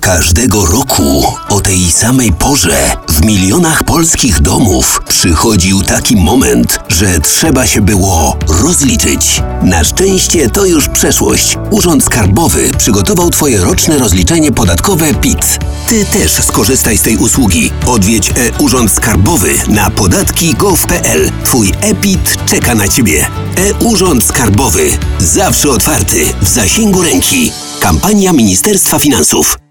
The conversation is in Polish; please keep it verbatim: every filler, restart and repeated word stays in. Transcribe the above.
Każdego roku o tej samej porze w milionach polskich domów przychodził taki moment, że trzeba się było rozliczyć. Na szczęście to już przeszłość. Urząd Skarbowy przygotował Twoje roczne rozliczenie podatkowe P I T. Ty też skorzystaj z tej usługi. Odwiedź e-Urząd Skarbowy na podatki kropka gov kropka p l. Twój e-P I T czeka na Ciebie. E-Urząd Skarbowy. Zawsze otwarty, w zasięgu ręki. Kampania Ministerstwa Finansów.